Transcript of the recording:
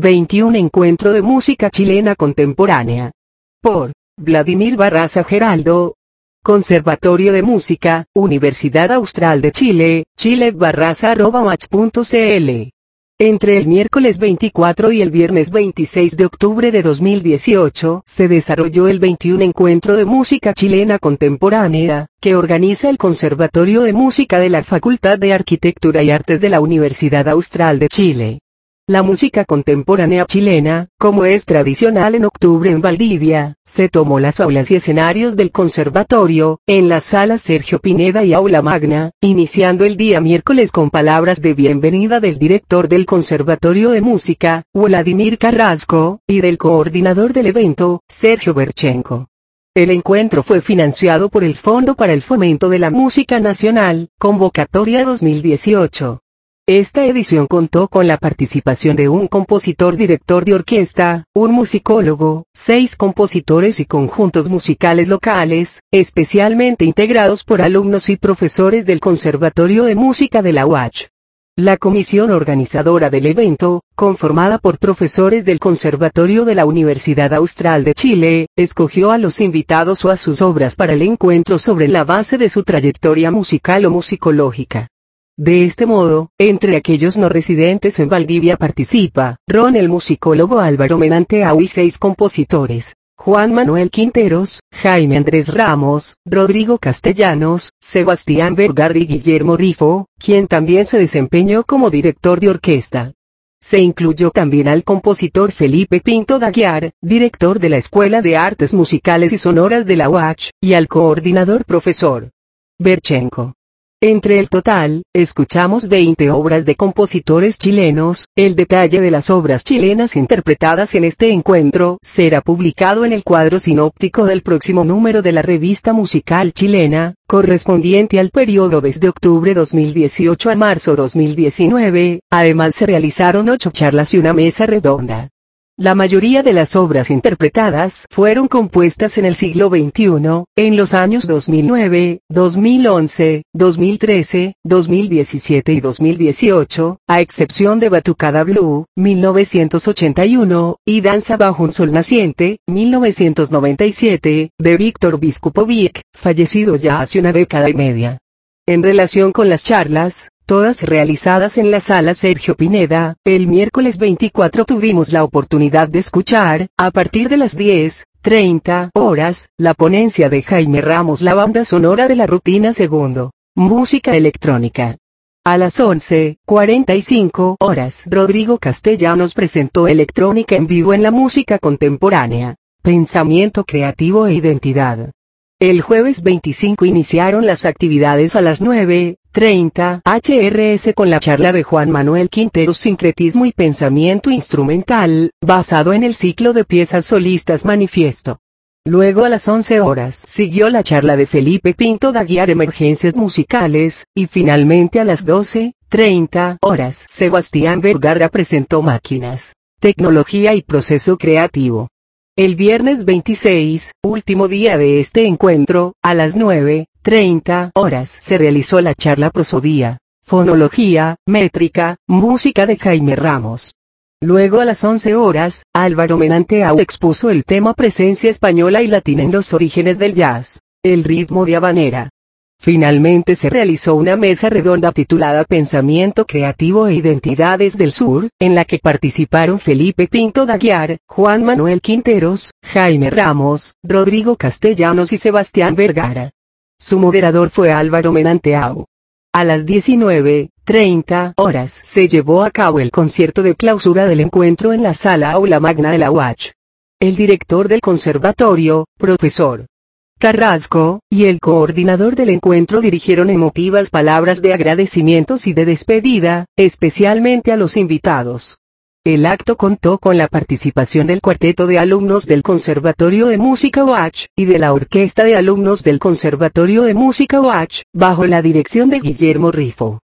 21 Encuentro de Música Chilena Contemporánea. Por Vladimir Barraza Geraldo. Conservatorio de Música, Universidad Austral de Chile, chilebarraza@match.cl. Entre el miércoles 24 y el viernes 26 de octubre de 2018, se desarrolló el 21 Encuentro de Música Chilena Contemporánea, que organiza el Conservatorio de Música de la Facultad de Arquitectura y Artes de la Universidad Austral de Chile. La música contemporánea chilena, como es tradicional en octubre en Valdivia, se tomó las aulas y escenarios del conservatorio, en las salas Sergio Pineda y Aula Magna, iniciando el día miércoles con palabras de bienvenida del director del Conservatorio de Música, Vladimir Carrasco, y del coordinador del evento, Sergio Berchenko. El encuentro fue financiado por el Fondo para el Fomento de la Música Nacional, Convocatoria 2018. Esta edición contó con la participación de un compositor director de orquesta, un musicólogo, 6 compositores y conjuntos musicales locales, especialmente integrados por alumnos y profesores del Conservatorio de Música de la UACH. La comisión organizadora del evento, conformada por profesores del Conservatorio de la Universidad Austral de Chile, escogió a los invitados o a sus obras para el encuentro sobre la base de su trayectoria musical o musicológica. De este modo, entre aquellos no residentes en Valdivia participa, el musicólogo Álvaro Menanteau y 6 compositores, Juan Manuel Quinteros, Jaime Andrés Ramos, Rodrigo Castellanos, Sebastián Vergara y Guillermo Rifo, quien también se desempeñó como director de orquesta. Se incluyó también al compositor Felipe Pinto de Aguiar, director de la Escuela de Artes Musicales y Sonoras de la UACH, y al coordinador profesor Berchenko. Entre el total, escuchamos 20 obras de compositores chilenos. El detalle de las obras chilenas interpretadas en este encuentro será publicado en el cuadro sinóptico del próximo número de la revista musical chilena, correspondiente al periodo desde octubre 2018 a marzo 2019. Además se realizaron 8 charlas y una mesa redonda. La mayoría de las obras interpretadas fueron compuestas en el siglo XXI, en los años 2009, 2011, 2013, 2017 y 2018, a excepción de Batucada Blue, 1981, y Danza bajo un sol naciente, 1997, de Víctor Biskupovic, fallecido ya hace una década y media. En relación con las charlas, todas realizadas en la sala Sergio Pineda, el miércoles 24 tuvimos la oportunidad de escuchar, a partir de las 10:30 horas, la ponencia de Jaime Ramos, la banda sonora de la rutina segundo, música electrónica. A las 11:45 horas, Rodrigo Castellanos presentó electrónica en vivo en la música contemporánea, pensamiento creativo e identidad. El jueves 25 iniciaron las actividades a las 9:30 hrs con la charla de Juan Manuel Quinteros, Sincretismo y Pensamiento Instrumental, basado en el ciclo de piezas solistas Manifiesto. Luego a las 11 horas siguió la charla de Felipe Pinto de Aguiar, Emergencias Musicales, y finalmente a las 12:30 horas Sebastián Vergara presentó Máquinas, Tecnología y Proceso Creativo. El viernes 26, último día de este encuentro, a las 9:30 horas se realizó la charla Prosodía, Fonología, Métrica, Música de Jaime Ramos. Luego a las 11 horas, Álvaro Menanteau expuso el tema Presencia española y latina en los orígenes del jazz, el ritmo de habanera. Finalmente se realizó una mesa redonda titulada Pensamiento Creativo e Identidades del Sur, en la que participaron Felipe Pinto de Aguiar, Juan Manuel Quinteros, Jaime Ramos, Rodrigo Castellanos y Sebastián Vergara. Su moderador fue Álvaro Menanteau. A las 19:30 horas se llevó a cabo el concierto de clausura del encuentro en la sala Aula Magna de la UACH. El director del conservatorio, profesor Carrasco, y el coordinador del encuentro dirigieron emotivas palabras de agradecimientos y de despedida, especialmente a los invitados. El acto contó con la participación del cuarteto de alumnos del Conservatorio de Música UACH, y de la orquesta de alumnos del Conservatorio de Música UACH, bajo la dirección de Guillermo Rifo.